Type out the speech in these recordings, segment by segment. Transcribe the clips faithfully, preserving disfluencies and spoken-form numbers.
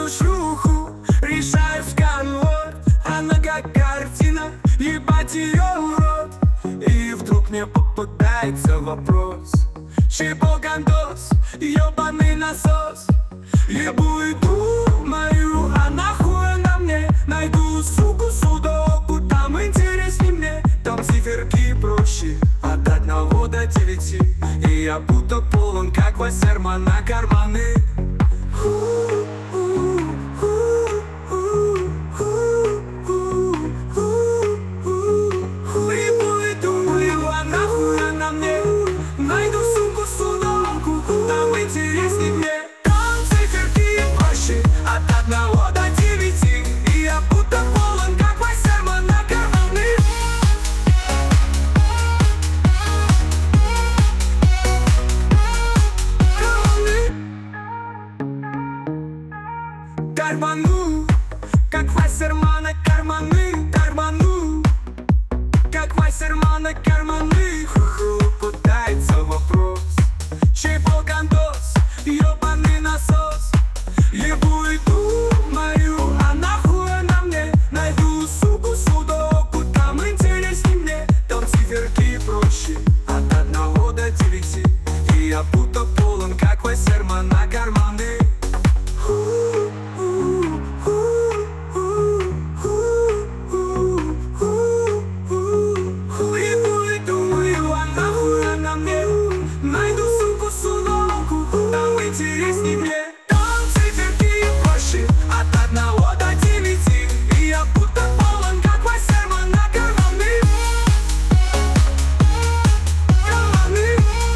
Трахаю шлюху, решаю сканворд. Она как картина, ебать ее в рот. И вдруг мне попадается вопрос: чебогандос, ебаный насос. Ебу и думаю, а нахуй она мне? Найду суку, судоку, там интересней мне. Там циферки проще, от одного до девяти. И я будто полон, как Вассерман на карманы. Ебу и думаю, а нахуй она мне? Найду суку, судоку, там интересней мне. Там циферки проще, от одного до девяти. И я будто полон, как Вассерман на карманы. Карману, как Вассермана карманы. Карману, как Вассермана карманы. Ху-ху, пытается вопрос: чебогандос, ебаный насос. Ебу и думаю, а нахуй она мне? Найду суку, судоку, там интересней мне. Там циферки проще, от одного до девяти. И я будто полон, как Вассерман на карманы. Найду суку, судоку, там интересней мне. Там циферки проще, от одного до девяти. И я будто полон, как Вассерман на карманы. Карманы,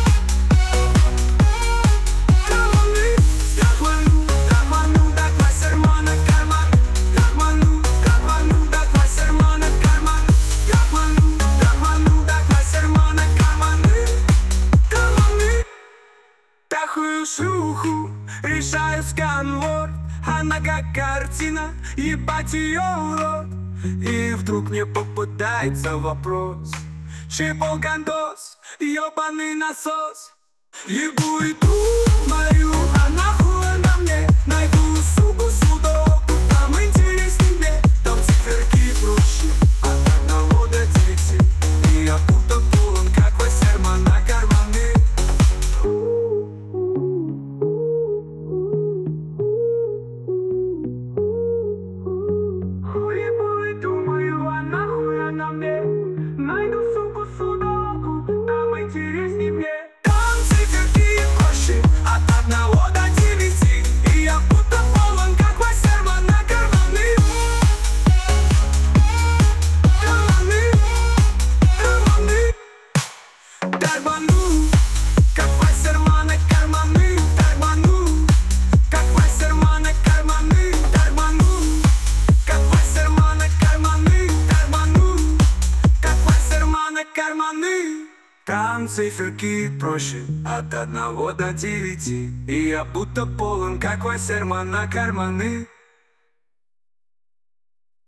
карманы. Карману, карману, так Вассермана карман. Карману, карману, так Вассермана карман. Карману, карману, так Вассермана карманы. Трахаю шлюху, решаю сканворд. Она как картина, ебать ее в рот. И вдруг мне попадается вопрос: чебогандос, ебаный насос. Ебу и думаю, а нахуй она мне? Найду суку, судоку, там интересней мне. Там циферки проще, от одного до девяти. И я будто полон, как Вассерман на карманы. Найду суку, судоку, там интересней мне. Там циферки проще, от одного до девяти. И я будто полон, как Вассерман на карманы. Карманы, карманы. Тарбану, как Вассермана карманы. Тарбану, как Вассермана карманы. Тарбану, как Вассермана карманы. Тарбану, как Вассермана карманы. Там циферки проще, от одного до девяти. И я будто полон, как Вассерман на карманы.